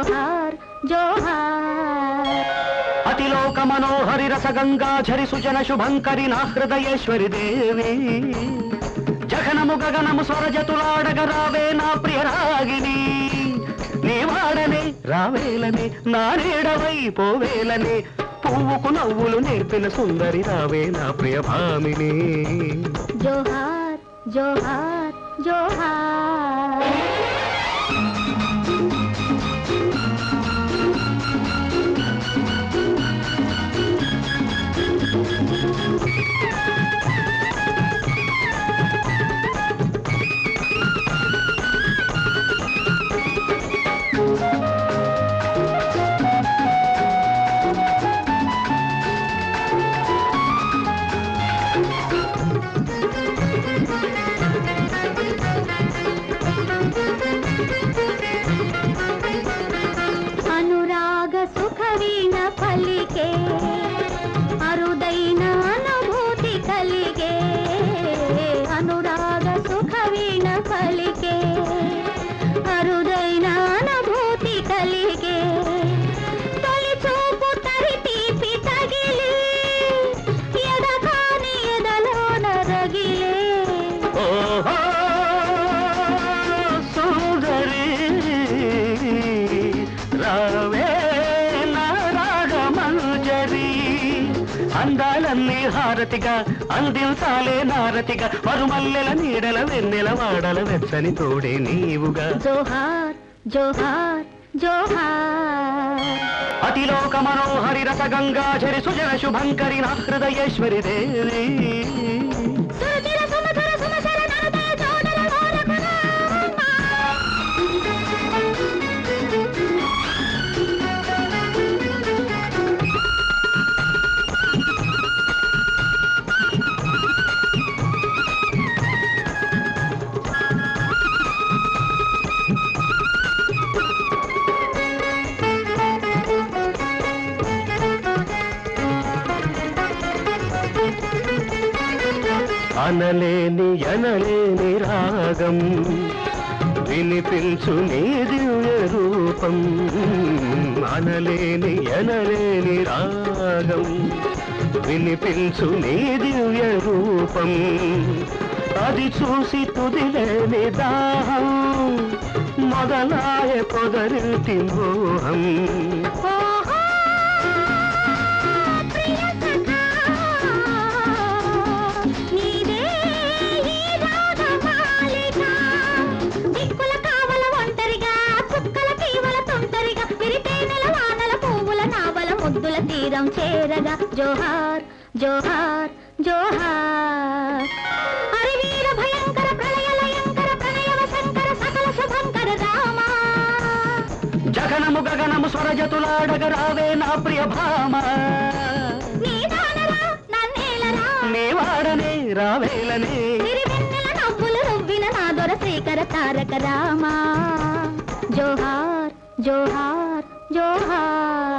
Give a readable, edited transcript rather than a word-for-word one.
జోహార్ జోహార్ అతిలోక మనోహరి రసగంగాఝరి సుజన శుభంకరి నా హృదయేశ్వరి దేవి జగనము గగనము స్వరజతులాడగ రావే నా ప్రియ రాగిని నీ వాడనే రావేలనే నా నీడవై పోవేలనే పువ్వుకు నవ్వులు నేర్పిన సుందరి రావే నా ప్రియ భామిని జోహార్ జోహార్ జోహార్ అరుదైన అనుభూతి కలిగే అనురాగ సుఖ వీణ పలికే అరుదైన అనుభూతి కలిగే తొలి చూపు తరి తీపి తగిలి ఎదగాని ఎదలోన రగిలే సుందరి రావే అందాలన్నీ హారతిగా అందించాలే నారతిగా మరుమల్లెల నీడల వెన్నెల వాడల వెచ్చని తోడే నీవుగా జోహార్ జోహార్ జోహార్ అతిలోక మనోహరి రసగంగాఝరి సుజన శుభంకరి నా హృదయేశ్వరి దేవి అనలేని ఎనలేని రాగం వినిపించు నీ దివ్య రూపం అనలేని ఎనలేని రాగం వినిపించు నీ దివ్య రూపం అది చూసి తుదిలేని దాహం మొదలాయ పొదరిటి మోహం తీరం చేరగా జోహార్ జోహార్ జోహార్ హరి వీర భయంకర ప్రళయ లయంకర ప్రణయవ శంకర సకల శుభంకర రామ జగనము గగనము స్వరజతులాడగ రావే నా ప్రియ భామ నీ దానరా నన్నేలరా నీ వాడనే రావేలనే తిరివెన్నెల నవ్వులు రువ్విన నా దొర శ్రీకర తారక రామ జోహార్ జోహార్ జోహార్